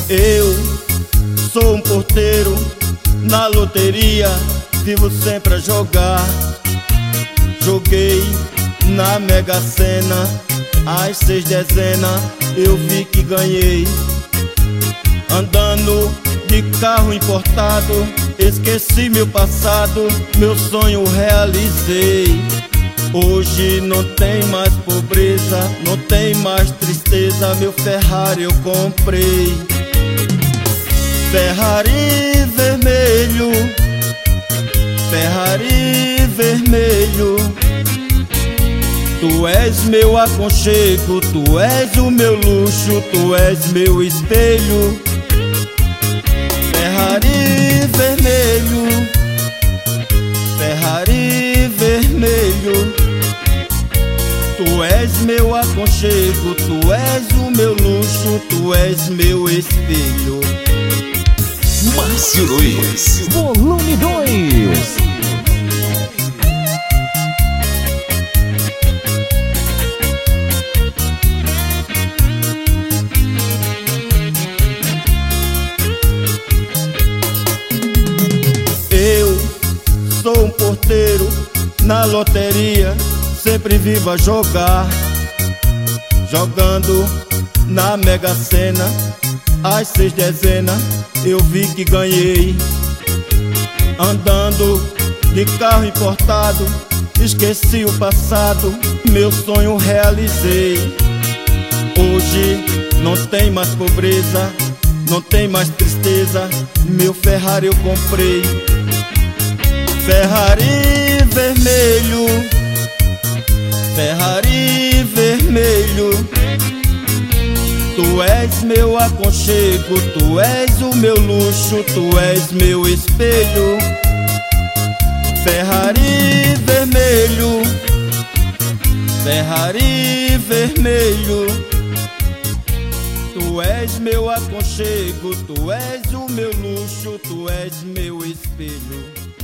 Eu sou um porteiro na loteria, vivo sempre a jogar. Joguei na Mega Sena, as 6 dezenas, eu vi que ganhei. Andando de carro importado, esqueci meu passado, meu sonho realizei. Hoje não tem mais pobreza, não tem mais tristeza, meu Ferrari eu comprei. Ferrari vermelho, Ferrari vermelho. Tu és meu aconchego, tu és o meu luxo, tu és meu espelho. Ferrari vermelho, Ferrari vermelho. Tu és meu aconchego, tu és o meu luxo, tu és meu espelho. Márcio Luiz, volume 2. Eu sou um porteiro na loteria, sempre vivo a jogar. Jogando na Mega Sena, as 6 dezenas, eu vi que ganhei. Andando de carro importado, esqueci o passado, meu sonho realizei. Hoje não tem mais pobreza, não tem mais tristeza, meu Ferrari eu comprei. Ferrari vermelho, Ferrari vermelho. Tu és meu aconchego, tu és o meu luxo, tu és meu espelho. Ferrari vermelho, Ferrari vermelho. Tu és meu aconchego, tu és o meu luxo, tu és meu espelho.